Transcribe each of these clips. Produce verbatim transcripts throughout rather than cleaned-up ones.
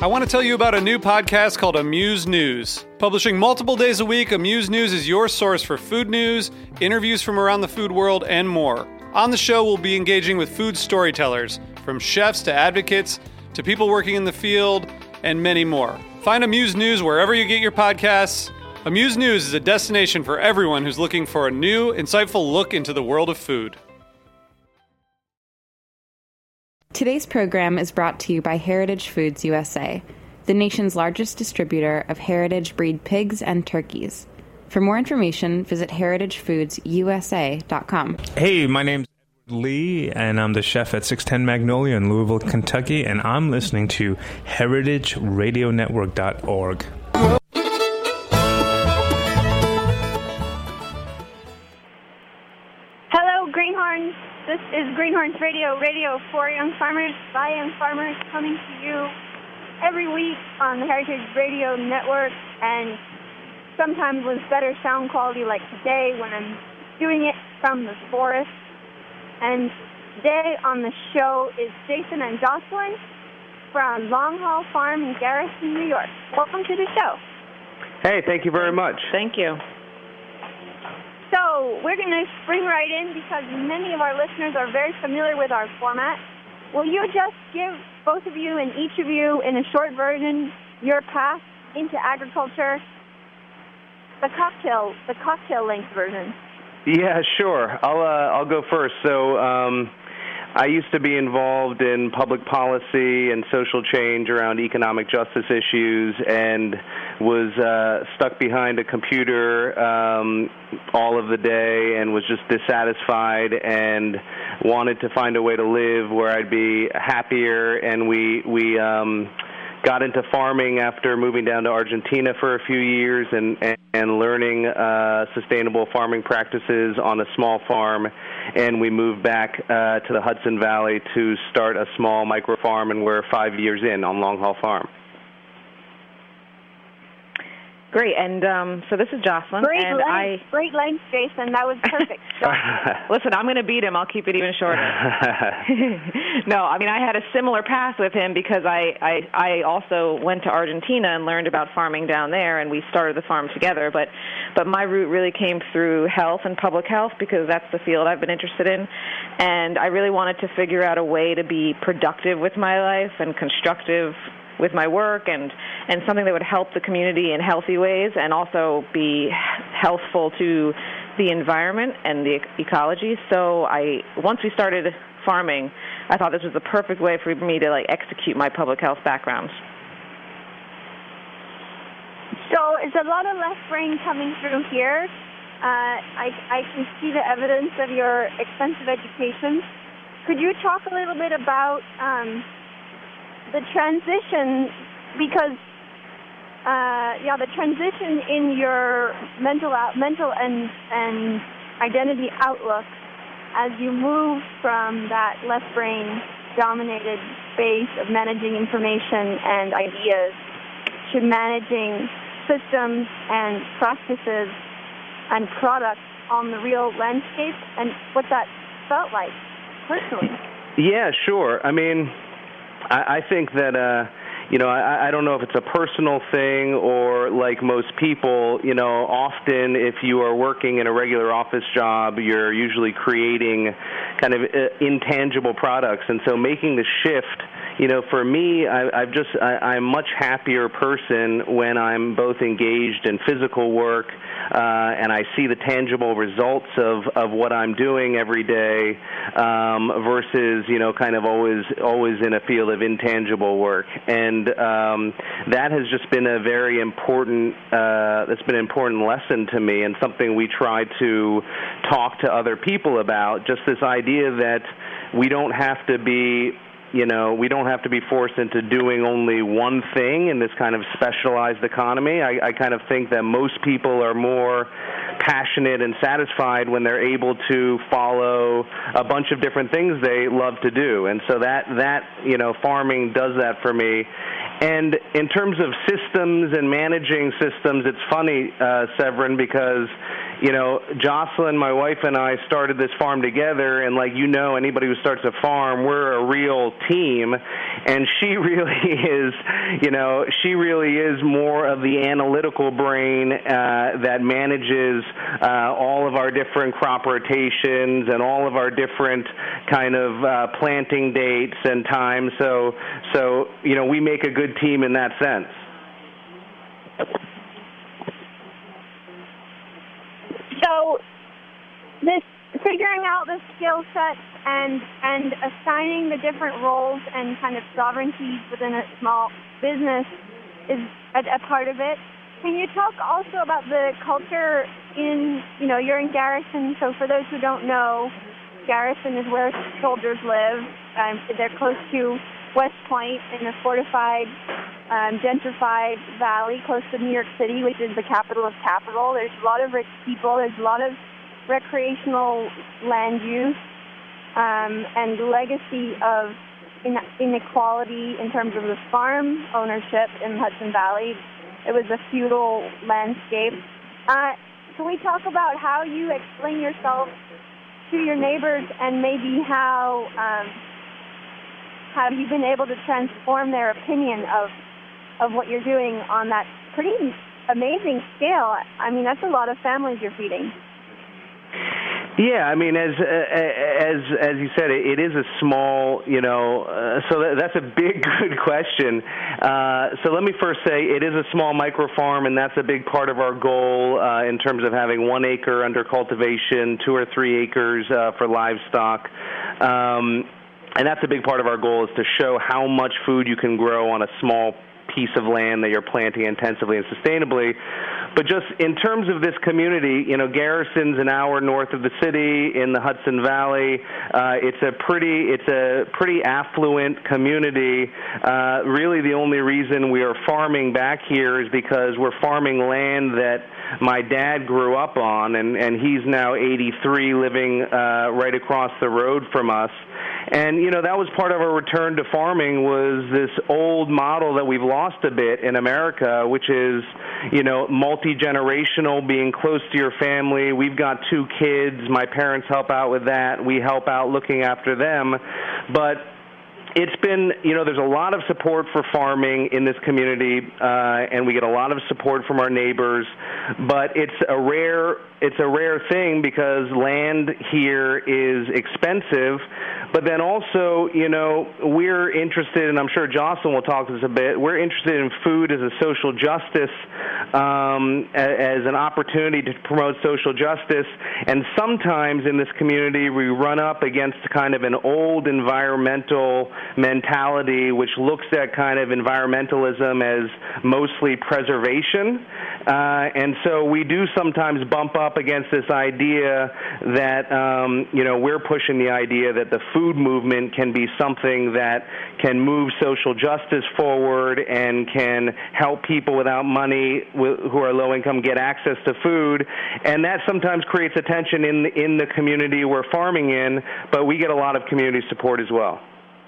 I want to tell you about a new podcast called Amuse News. Publishing multiple days a week, Amuse News is your source for food news, interviews from around the food world, and more. On the show, we'll be engaging with food storytellers, from chefs to advocates to people working in the field, and many more. Find Amuse News wherever you get your podcasts. Amuse News is a destination for everyone who's looking for a new, insightful look into the world of food. Today's program is brought to you by Heritage Foods U S A, the nation's largest distributor of heritage breed pigs and turkeys. For more information, visit heritage foods u s a dot com. Hey, my name's Edward Lee, and I'm the chef at six ten Magnolia in Louisville, Kentucky, and I'm listening to heritage radio network dot org. Hello, Greenhorns. This is Greenhorns Radio, radio for young farmers, by young farmers, coming to you every week on the Heritage Radio Network, and sometimes with better sound quality like today when I'm doing it from the forest. And today on the show is Jason and Jocelyn from Long Haul Farm in Garrison, New York. Welcome to the show. Hey, thank you very much. Thank you. So we're going to spring right in because many of our listeners are very familiar with our format. Will you just give both of you and each of you, in a short version, your path into agriculture, the cocktail, the cocktail length version? Yeah, sure. I'll uh, I'll go first. So um, I used to be involved in public policy and social change around economic justice issues, and was uh, stuck behind a computer um, all of the day, and was just dissatisfied, and wanted to find a way to live where I'd be happier. And we we um, got into farming after moving down to Argentina for a few years, and, and, and learning uh, sustainable farming practices on a small farm. And we moved back uh, to the Hudson Valley to start a small micro farm, and we're five years in on Long Haul Farm. Great, and um, so this is Jocelyn. Great and length, I, great length, Jason. That was perfect. Listen, I'm going to beat him. I'll keep it even shorter. No, I mean, I had a similar path with him because I, I, I also went to Argentina and learned about farming down there, and we started the farm together. But, but my route really came through health and public health because that's the field I've been interested in. And I really wanted to figure out a way to be productive with my life and constructive with my work, and, and something that would help the community in healthy ways and also be healthful to the environment and the ecology. So I, once we started farming, I thought this was the perfect way for me to like execute my public health background. So it's a lot of left brain coming through here. Uh, I, I can see the evidence of your extensive education. Could you talk a little bit about um, the transition, because uh, yeah, the transition in your mental out, mental and and identity outlook as you move from that left brain dominated space of managing information and ideas to managing systems and practices and products on the real landscape, and what that felt like personally. Yeah, sure. I mean, I, I think that, uh, you know, I, I don't know if it's a personal thing or like most people, you know, often if you are working in a regular office job, you're usually creating kind of uh, intangible products. And so making the shift, you know, for me, I, I've just, I, I'm a much happier person when I'm both engaged in physical work uh, and I see the tangible results of, of what I'm doing every day um, versus, you know, kind of always always in a field of intangible work. And um, that has just been a very important, uh, that's been an important lesson to me, and something we try to talk to other people about, just this idea that we don't have to be You know, we don't have to be forced into doing only one thing in this kind of specialized economy. I, I kind of think that most people are more passionate and satisfied when they're able to follow a bunch of different things they love to do. And so that, that you know, farming does that for me. And in terms of systems and managing systems, it's funny, uh, Severin, because, you know, Jocelyn, my wife, and I started this farm together, and like you know, anybody who starts a farm, we're a real team. and she really is, you know, she really is more of the analytical brain uh, that manages uh, all of our different crop rotations and all of our different kind of uh, planting dates and times. So, so you know, we make a good team in that sense. So, this figuring out the skill sets and and assigning the different roles and kind of sovereignties within a small business is a, a part of it. Can you talk also about the culture in, you know, you're in Garrison, so for those who don't know, Garrison is where soldiers live. Um, they're close to West Point in a fortified, um, gentrified valley close to New York City, which is the capital of capital. There's a lot of rich people. There's a lot of recreational land use um, and legacy of inequality in terms of the farm ownership in Hudson Valley. It was a feudal landscape. Uh, can we talk about how you explain yourself to your neighbors and maybe how um, have you been able to transform their opinion of of what you're doing on that pretty amazing scale? I mean, that's a lot of families you're feeding. Yeah, I mean, as as as you said, it, it is a small, you know, uh, so that, that's a big, good question. Uh, so let me first say it is a small micro farm, and that's a big part of our goal uh, in terms of having one acre under cultivation, two or three acres uh, for livestock. Um, and that's a big part of our goal, is to show how much food you can grow on a small piece of land that you're planting intensively and sustainably. But just in terms of this community, you know, Garrison's an hour north of the city in the Hudson Valley. Uh, it's a pretty, it's a pretty affluent community. Uh, really, the only reason we are farming back here is because we're farming land that my dad grew up on, and, and he's now eighty-three, living uh, right across the road from us. And, you know, that was part of our return to farming, was this old model that we've lost a bit in America, which is, you know, multi-generational, being close to your family. We've got two kids. My parents help out with that. We help out looking after them. But it's been, you know, there's a lot of support for farming in this community, uh, and we get a lot of support from our neighbors. But it's a rare, it's a rare thing because land here is expensive. But then also, you know, we're interested, and I'm sure Jocelyn will talk to this a bit, we're interested in food as a social justice, um, as an opportunity to promote social justice. And sometimes in this community, we run up against kind of an old environmental mentality, which looks at kind of environmentalism as mostly preservation. Uh, and so we do sometimes bump up against this idea that, um, you know, we're pushing the idea that the food movement can be something that can move social justice forward and can help people without money who are low income get access to food. And that sometimes creates a tension in the, in the community we're farming in, but we get a lot of community support as well.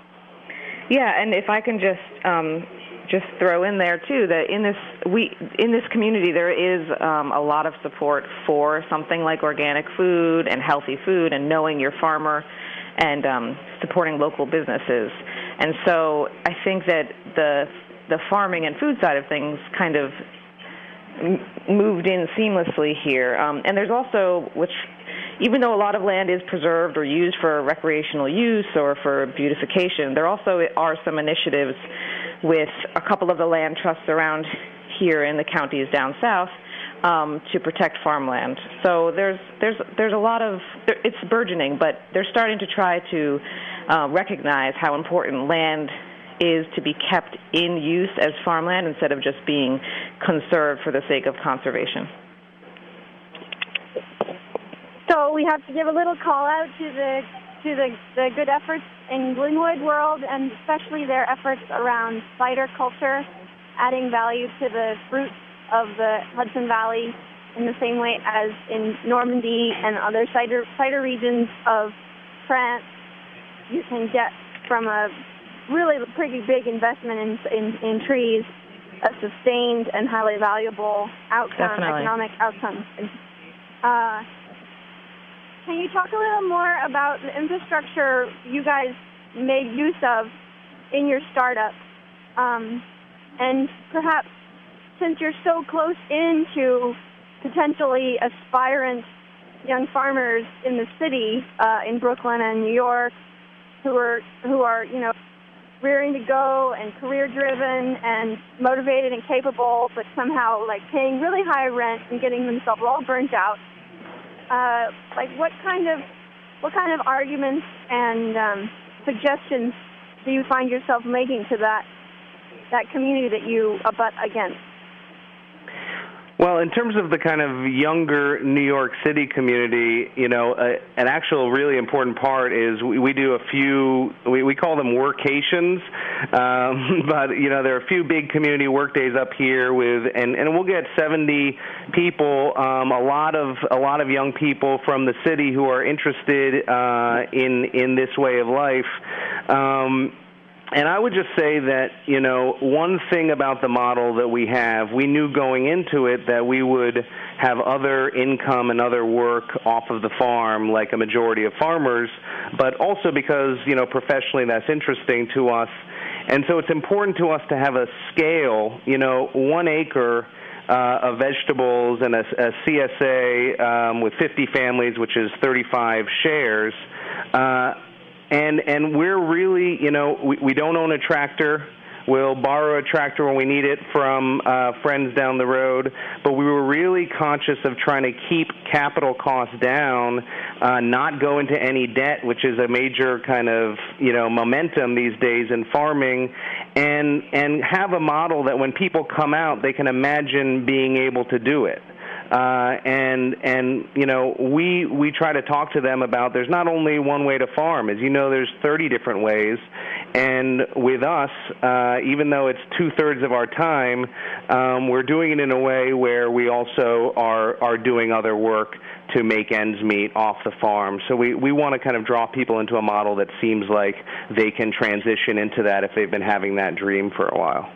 Yeah, and if I can just um, just throw in there too that in this we in this community there is um, a lot of support for something like organic food and healthy food and knowing your farmer and um, supporting local businesses. And so I think that the the farming and food side of things kind of m- moved in seamlessly here. Um, and there's also, which even though a lot of land is preserved or used for recreational use or for beautification, there also are some initiatives with a couple of the land trusts around here in the counties down south um, to protect farmland. So there's there's there's a lot of, it's burgeoning, but they're starting to try to uh, recognize how important land is to be kept in use as farmland instead of just being conserved for the sake of conservation. So we have to give a little call out to the to the, the good efforts in Glenwood world, and especially their efforts around cider culture, adding value to the fruits of the Hudson Valley in the same way as in Normandy and other cider cider regions of France. You can get from a really pretty big investment in in, in trees a sustained and highly valuable outcome, Definitely. economic outcome. Uh, Can you talk a little more about the infrastructure you guys made use of in your startup. Um, and perhaps since you're so close into potentially aspirant young farmers in the city, uh, in Brooklyn and New York, who are, who are, you know, rearing to go and career-driven and motivated and capable, but somehow, like, paying really high rent and getting themselves all burnt out. Uh, like, what kind of what kind of arguments and um, suggestions do you find yourself making to that that community that you abut against? Well, in terms of the kind of younger New York City community, you know, uh, an actual really important part is we, we do a few, we, we call them workations, um, but, you know, there are a few big community work days up here with, and, and we'll get seventy people, um, a lot of a lot of young people from the city who are interested uh, in, in this way of life. Um, And I would just say that, you know, one thing about the model that we have, we knew going into it that we would have other income and other work off of the farm, like a majority of farmers, but also because, you know, professionally that's interesting to us. And so it's important to us to have a scale, you know, one acre uh, of vegetables and a, a C S A um, with fifty families, which is thirty-five shares, uh, And and we're really, you know, we, we don't own a tractor. We'll borrow a tractor when we need it from uh, friends down the road. But we were really conscious of trying to keep capital costs down, uh, not go into any debt, which is a major kind of, you know, momentum these days in farming, and and have a model that when people come out, they can imagine being able to do it. Uh, and, and you know, we we try to talk to them about there's not only one way to farm. As you know, there's thirty different ways. And with us, uh, even though it's two-thirds of our time, um, we're doing it in a way where we also are, are doing other work to make ends meet off the farm. So we, we want to kind of draw people into a model that seems like they can transition into that if they've been having that dream for a while.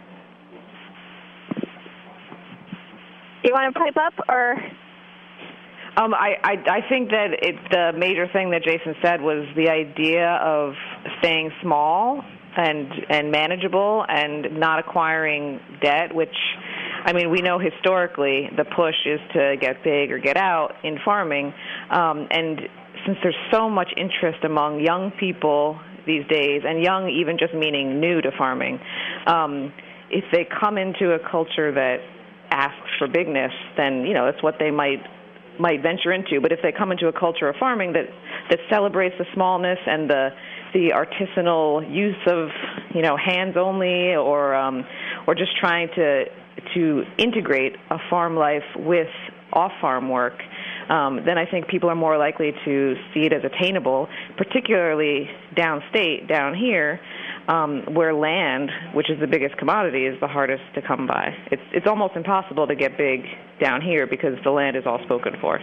Do you want to pipe up, or? Um, I, I, I think that it, the major thing that Jason said was the idea of staying small and and manageable and not acquiring debt, which, I mean, we know historically the push is to get big or get out in farming. Um, and since there's so much interest among young people these days, and young even just meaning new to farming, um, if they come into a culture that asks for bigness, then, you know, it's what they might might venture into. But if they come into a culture of farming that, that celebrates the smallness and the the artisanal use of, you know, hands only, or um, or just trying to to integrate a farm life with off-farm work, um, then I think people are more likely to see it as attainable, particularly downstate, down here, Um, where land, which is the biggest commodity, is the hardest to come by. It's it's almost impossible to get big down here because the land is all spoken for.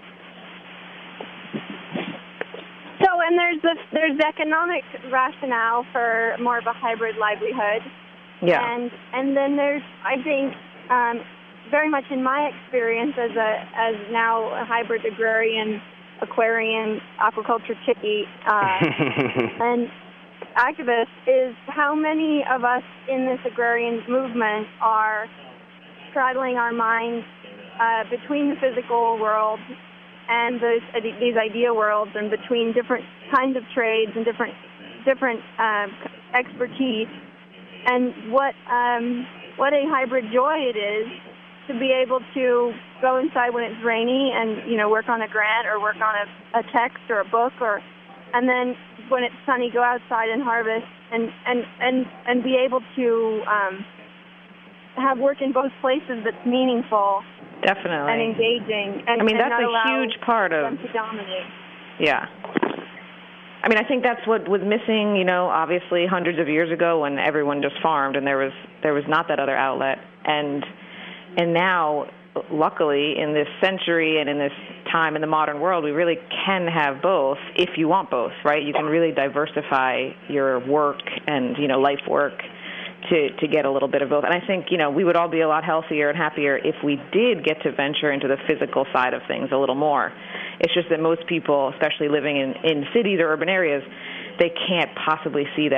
So, and there's the there's the economic rationale for more of a hybrid livelihood. Yeah. And and then there's, I think, um, very much in my experience as a as now a hybrid agrarian, aquarian, aquaculture chickie, uh, and activist, is how many of us in this agrarian movement are straddling our minds uh, between the physical world and those, uh, these idea worlds, and between different kinds of trades and different different uh, expertise, and what um, what a hybrid joy it is to be able to go inside when it's rainy and, you know, work on a grant or work on a, a text or a book, or and then when it's sunny, go outside and harvest, and, and, and, and be able to um, have work in both places that's meaningful. Definitely. And engaging. And, I mean, and that's a huge part of them to dominate. Yeah. I mean, I think that's what was missing, you know, obviously hundreds of years ago when everyone just farmed and there was there was not that other outlet. And and now, luckily, in this century and in this time in the modern world, we really can have both if you want both, right? You can really diversify your work and, you know, life work to, to get a little bit of both. And I think, you know, we would all be a lot healthier and happier if we did get to venture into the physical side of things a little more. It's just that most people, especially living in, in cities or urban areas, they can't possibly see that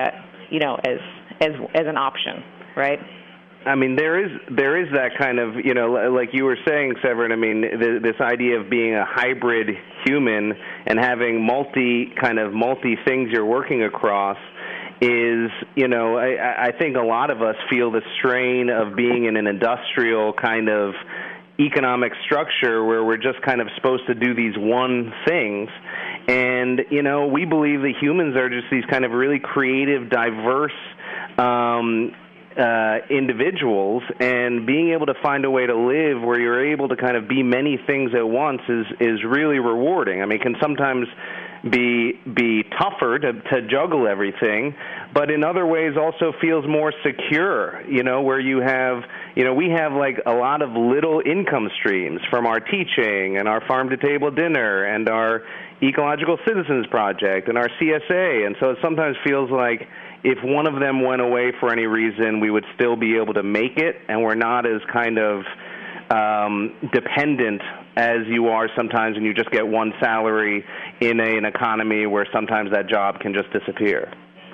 you know, as as as an option, right? I mean, there is there is that kind of, you know, like you were saying, Severin. I mean, th- this idea of being a hybrid human and having multi kind of multi things you're working across is, you know, I, I think a lot of us feel the strain of being in an industrial kind of economic structure where we're just kind of supposed to do these one things. And, you know, we believe that humans are just these kind of really creative, diverse um Uh, individuals, and being able to find a way to live where you're able to kind of be many things at once is is really rewarding. I mean, it can sometimes be be tougher to, to juggle everything, but in other ways also feels more secure, you know, where you have, you know, we have like a lot of little income streams from our teaching and our farm-to-table dinner and our Ecological Citizens Project and our C S A, and so it sometimes feels like if one of them went away for any reason, we would still be able to make it, and we're not as kind of um, dependent as you are sometimes when you just get one salary in a, an economy where sometimes that job can just disappear.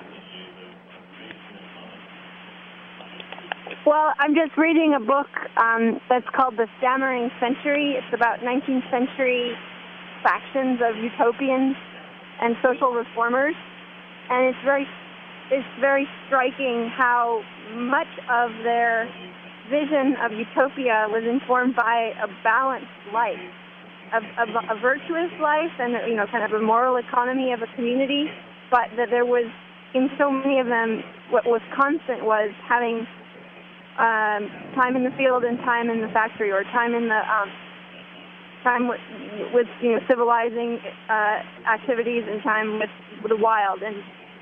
Well, I'm just reading a book um, that's called The Stammering Century. It's about nineteenth century factions of utopians and social reformers, and it's very It's very striking how much of their vision of utopia was informed by a balanced life, a, a, a virtuous life, and, you know, kind of a moral economy of a community. But that there was, in so many of them, what was constant was having um, time in the field and time in the factory, or time in the um, time with, with you know civilizing uh, activities and time with, with the wild. And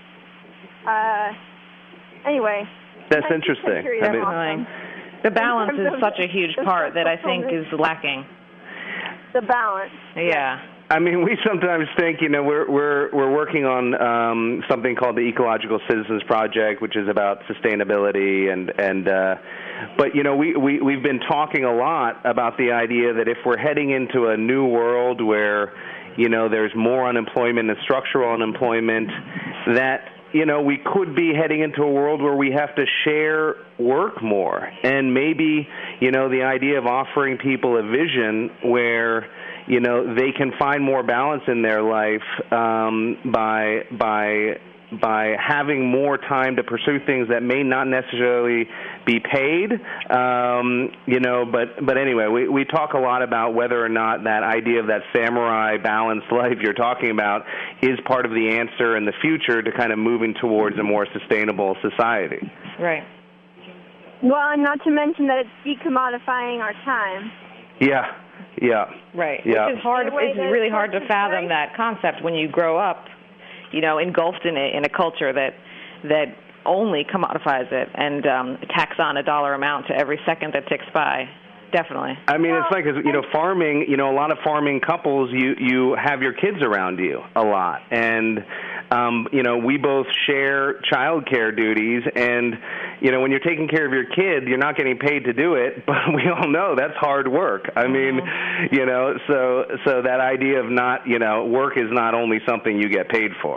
Uh, anyway. That's interesting. I mean, awesome. The balance is such a huge part that I think is lacking. The balance. Yeah. I mean, we sometimes think, you know, we're we're we're working on um, something called the Ecological Citizens Project, which is about sustainability, and and uh, but you know, we we we've been talking a lot about the idea that if we're heading into a new world where, you know, there's more unemployment and structural unemployment, that you know, we could be heading into a world where we have to share work more. And maybe, you know, the idea of offering people a vision where, you know, they can find more balance in their life um, by by by having more time to pursue things that may not necessarily be paid, um, you know, but, but anyway, we, we talk a lot about whether or not that idea of that samurai balanced life you're talking about is part of the answer in the future to kind of moving towards a more sustainable society. Right. Well, and not to mention that it's decommodifying our time. Yeah, yeah. Right, yeah. which is hard, it's really hard to fathom that concept when you grow up, you know, engulfed in a, in a culture that that only commodifies it and um, tacks on a dollar amount to every second that ticks by. Definitely. I mean, it's like, you know, farming, you know, a lot of farming couples, you, you have your kids around you a lot. And, um, you know, we both share child care duties. And, you know, when you're taking care of your kid, you're not getting paid to do it. But we all know that's hard work. I mean, mm-hmm. you know, so so that idea of not, you know, work is not only something you get paid for.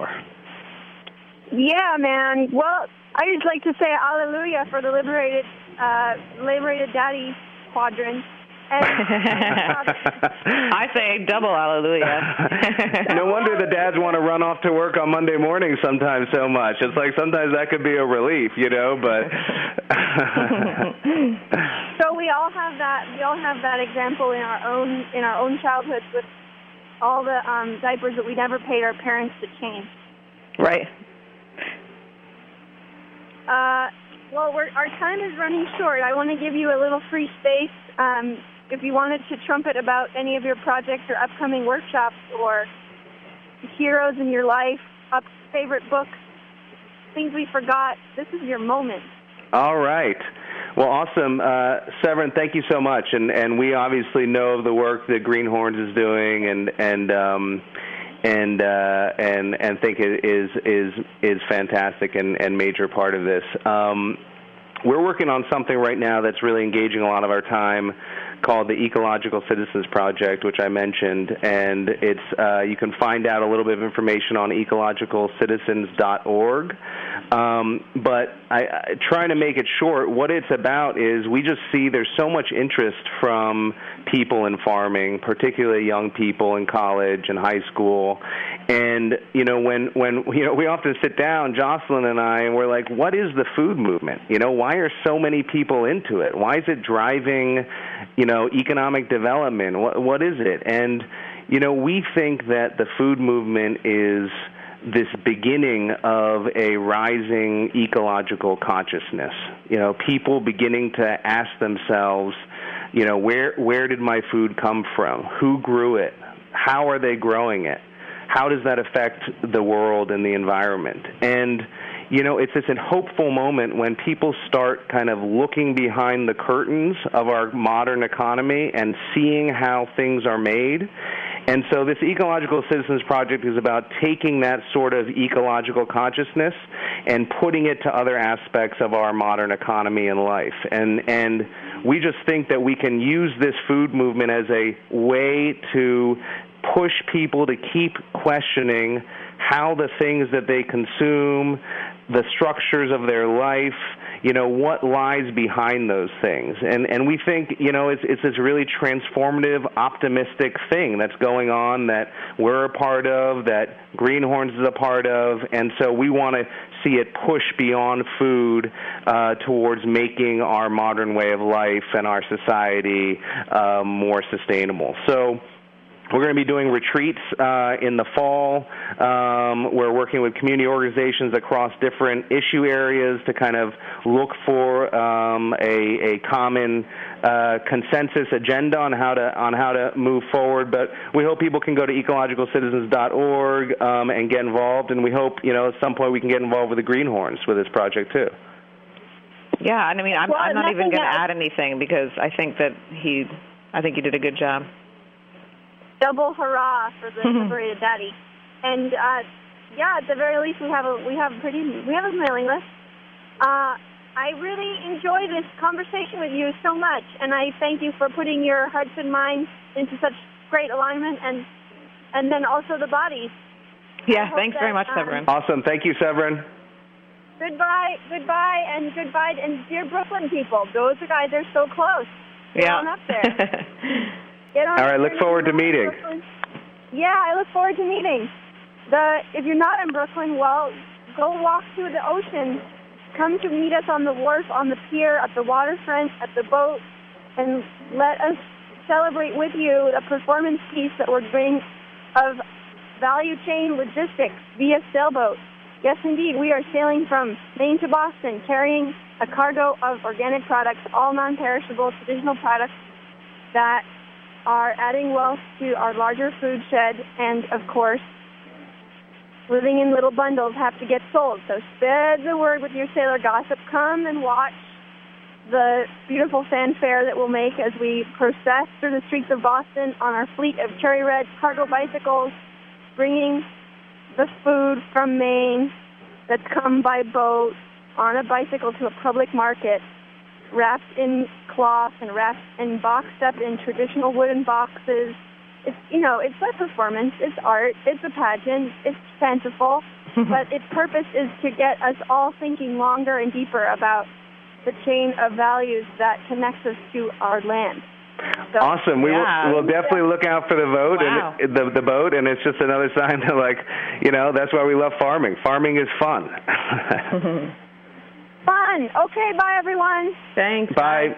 Yeah, man. Well, I just like to say hallelujah for the liberated, uh, liberated daddy quadrant. And, I say double hallelujah. No wonder the dads want to run off to work on Monday morning sometimes so much. It's like sometimes that could be a relief, you know, but so we all have that we all have that example in our own in our own childhoods with all the um, diapers that we never paid our parents to change. Right. Uh Well, we're, our time is running short. I want to give you a little free space. Um, if you wanted to trumpet about any of your projects or upcoming workshops or heroes in your life, up favorite books, things we forgot, this is your moment. All right. Well, awesome. Uh, Severin, thank you so much. And, and we obviously know of the work that Greenhorns is doing and, and um, and uh, and and think it is is is fantastic and, and major part of this. Um, we're working on something right now that's really engaging a lot of our time, called the Ecological Citizens Project, which I mentioned, and it's uh, you can find out a little bit of information on ecological citizens dot org. Um, but I, I, trying to make it short, what it's about is we just see there's so much interest from people in farming, particularly young people in college and high school. And, you know, when, when you know, we often sit down, Jocelyn and I, and we're like, what is the food movement? You know, why are so many people into it? Why is it driving, you know, economic development? What, what is it? And, you know, we think that the food movement is this beginning of a rising ecological consciousness. You know, people beginning to ask themselves, you know, where where did my food come from? Who grew it? How are they growing it? How does that affect the world and the environment? And, you know, it's this hopeful moment when people start kind of looking behind the curtains of our modern economy and seeing how things are made. And so this Ecological Citizens Project is about taking that sort of ecological consciousness and putting it to other aspects of our modern economy and life. And and we just think that we can use this food movement as a way to push people to keep questioning how the things that they consume, the structures of their life, you know, what lies behind those things. And and we think, you know, it's it's this really transformative, optimistic thing that's going on that we're a part of, that Greenhorns is a part of, and so we want to see it push beyond food uh, towards making our modern way of life and our society uh, more sustainable. So we're going to be doing retreats uh, in the fall. Um, we're working with community organizations across different issue areas to kind of look for um, a, a common uh, consensus agenda on how to on how to move forward. But we hope people can go to ecological citizens dot org um, and get involved. And we hope, you know, at some point we can get involved with the Greenhorns with this project too. Yeah, and I mean, I'm, well, I'm not even going to else. add anything because I think that he, I think he did a good job. Double hurrah for the liberated daddy. And uh, yeah, at the very least, we have a we have a pretty we have a mailing list. Uh, I really enjoy this conversation with you so much, and I thank you for putting your hearts and minds into such great alignment, and and then also the bodies. Yeah, thanks that, very much, um, Severin. Awesome, thank you, Severin. Goodbye, goodbye, and goodbye, and dear Brooklyn people, those guys are so close. Get yeah. on up there. Get on All right, look forward to meeting. Brooklyn. Yeah, I look forward to meeting. The if you're not in Brooklyn, well, go walk to the ocean. Come to meet us on the wharf, on the pier, at the waterfront, at the boat, and let us celebrate with you a performance piece that we're doing of value chain logistics via sailboat. Yes, indeed, we are sailing from Maine to Boston, carrying a cargo of organic products, all non-perishable, traditional products that are adding wealth to our larger food shed, and, of course, living in little bundles have to get sold. So spread the word with your sailor gossip. Come and watch the beautiful fanfare that we'll make as we process through the streets of Boston on our fleet of cherry red cargo bicycles, bringing the food from Maine that's come by boat on a bicycle to a public market, wrapped in cloth and wrapped and boxed up in traditional wooden boxes. It's, you know, it's a performance, it's art, it's a pageant, it's fanciful, but its purpose is to get us all thinking longer and deeper about the chain of values that connects us to our land. So, awesome. We yeah. will we'll definitely look out for the vote wow. and the the boat, and it's just another sign that, like, you know, that's why we love farming. Farming is fun. Fun. Okay, bye, everyone. Thanks. Bye.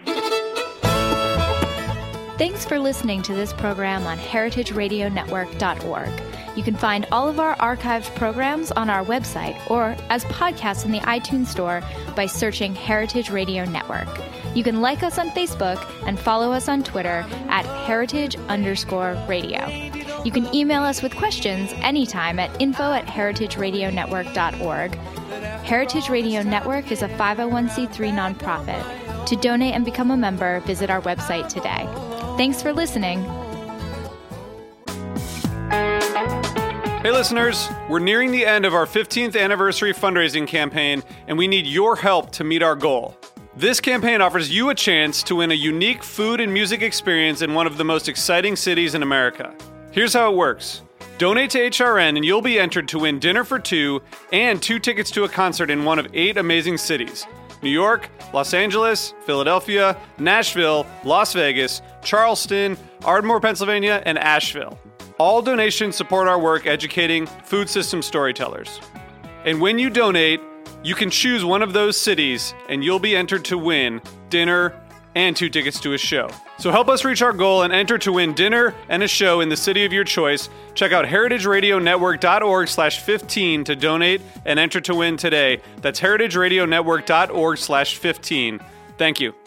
Thanks for listening to this program on heritage radio network dot org. You can find all of our archived programs on our website or as podcasts in the iTunes Store by searching Heritage Radio Network. You can like us on Facebook and follow us on Twitter at heritage underscore radio. You can email us with questions anytime at info at heritage radio network dot org. Heritage Radio Network is a five oh one c three nonprofit. To donate and become a member, visit our website today. Thanks for listening. Hey listeners, we're nearing the end of our fifteenth anniversary fundraising campaign, and we need your help to meet our goal. This campaign offers you a chance to win a unique food and music experience in one of the most exciting cities in America. Here's how it works. Donate to H R N and you'll be entered to win dinner for two and two tickets to a concert in one of eight amazing cities: New York, Los Angeles, Philadelphia, Nashville, Las Vegas, Charleston, Ardmore, Pennsylvania, and Asheville. All donations support our work educating food system storytellers. And when you donate, you can choose one of those cities and you'll be entered to win dinner and two tickets to a show. So help us reach our goal and enter to win dinner and a show in the city of your choice. Check out heritageradionetwork.org slash 15 to donate and enter to win today. That's heritageradionetwork.org slash 15. Thank you.